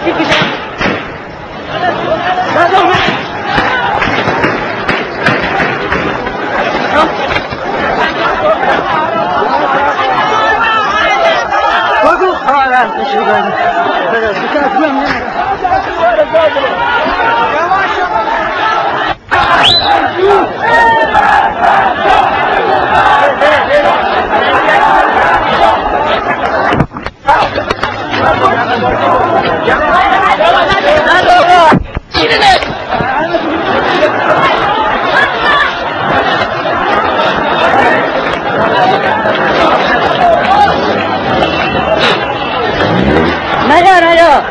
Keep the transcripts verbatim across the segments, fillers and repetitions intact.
Así que ya. بگو آرام بشو بگو بگو بگو نیا نیا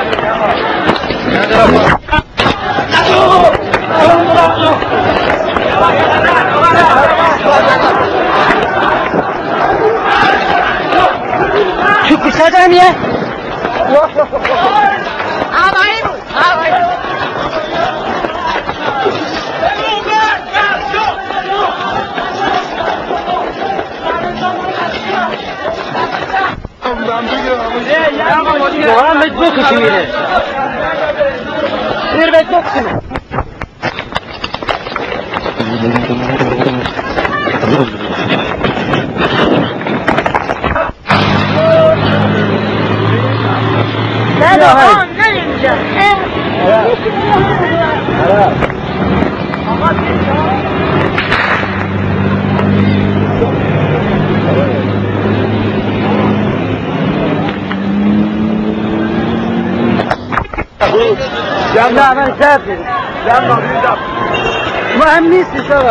چوکی سادمیه آبایی بود آبایی Doğan mecbur kışımıydı. Bir mecbur kışımı. Ne doğan ne yiyeceğim? Evet. لا من سافر يلا بينا مهم نيسي سوا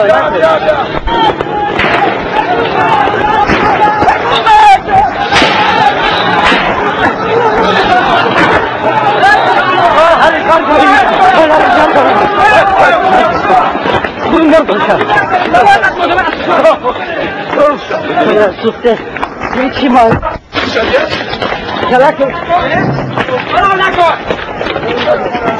سوخته چی مال کلاکو